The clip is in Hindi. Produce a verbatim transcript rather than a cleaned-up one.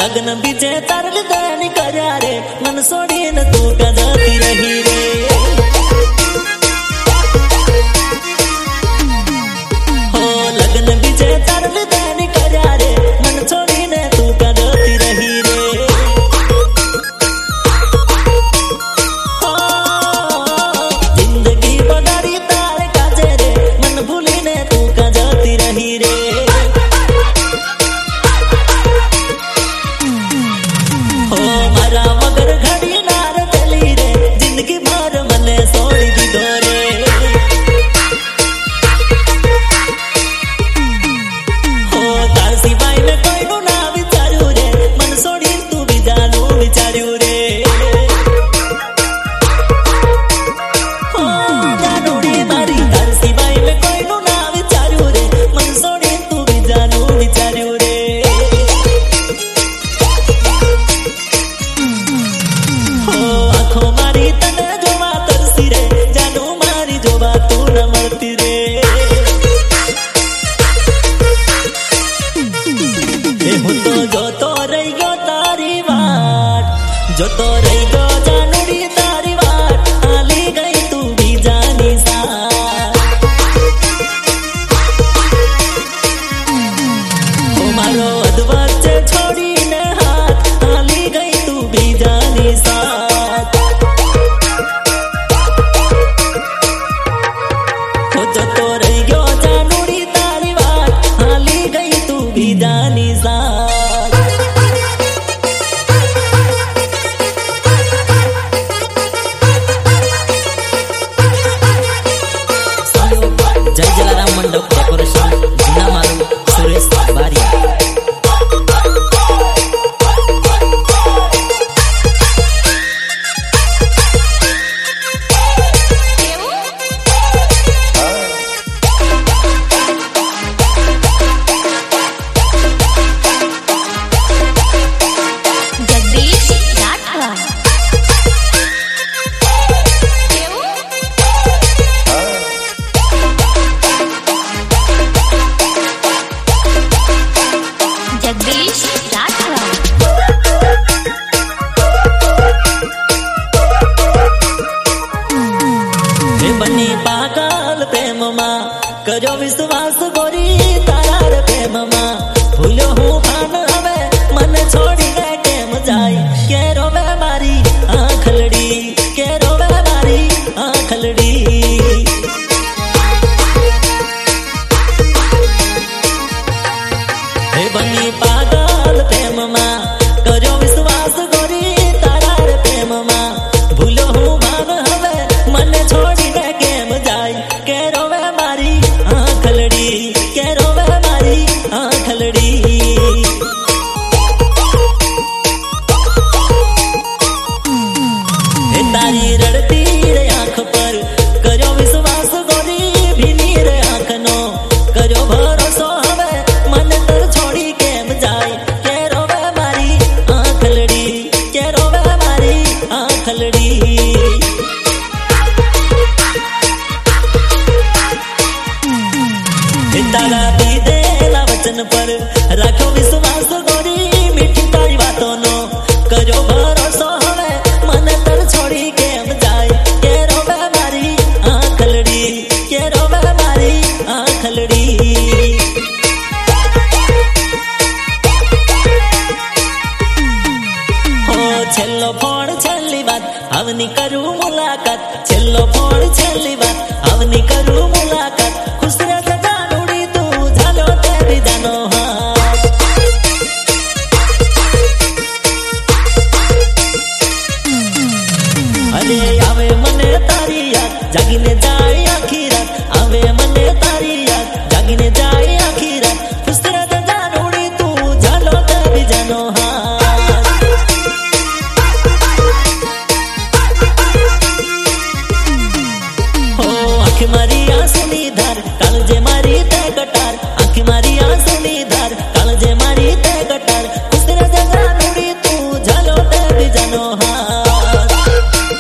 लग्न बीजे तरल दानी कर्या रे मन सोड़ी न तू का जाती रही रे। हो लग्न बीजे तरल दानी कर्या रे मन छोड़ी न तू का जाती रही रे। हो जिंदगी बगाड़ी तारे काजे रे मन भूली ने तू का जाती रही रे। मारा मगर घड़ी नार चली रे जिंदगी भर मने सोड़ी दीदो रे। हो तार सिवाय में कोई नु ना विचारू रे मन सोड़ी तू भी जानू विचारू रे। हो जानूड़ी मारी तार सिवाय में कोई नु ना विचारू रे मन सोड़ी तू भी जानू विचारू रे। आँखों मारी तने जोवा तरसी रे जानू मारी जोवा तू न मरती रे। हूँ तो जो तो रही गो तारी वाट जो तो रही गो जानूड़ी तारी वाट आली गई तू भी जानी सा। हो मारो अधवच्चे छोड़ी ने हाथ आली गई तू भी जानी सा। जो तो रही गयो जानूड़ी तारी वाट हाली गई तू भी जानी साथ। जय जलाराम मंडप डेकोरेशन जिना मालूम सुरेश बारिया। बनी पागल प्रेम मां करो विश्वास गोरी तारा रे प्रेम मां भूलो हूँ खान हवे मन छोड़ी दे केम जाई के रोवे मारी आंखलड़ी के रोवे मारी आंखलड़ी। हे बनी पागल प्रेम मां करो विश्वास गोरी तारा रे प्रेम मां भूलो हूँ भाग हवे मन छोड़ी दे केम जाई के रोवे मारी आंखलड़ी के रोवे मारी आंखलड़ी। तारी रड़ती रे आंख पर करो विश्वास गोरी भीनी रे आंख नो करो भरोसो हवे मन तर छोड़ी केम जाई के रोवे मारी आंखलड़ी के रोवे मारी आंखलड़ी। तारा दी देला वचन पर राखो विश्वास गोरी मीठी तारी बातों नो करो भरोसो हवे मन तर छोड़ी केम जाए के रोवे मारी आंखलड़ी के रोवे मारी आंखलड़ी। हो छेल्लो फोन छेल्ली बात आवनी करू मुलाकात छेल्लो फोन छेल्ली बात आवनी करू मुलाकात खुश रे जानूड़ी तू झालो ते भी जानो हाथ। अरे आवे मने तारी याद जागीने जाए आखी रात आवे मने तारी याद जागीने जाए आखी रात खुश रे जानूड़ी तू झालो ते भी जानो हाथ। हो आँख मारी आंसू नी धार काल जे मारी ते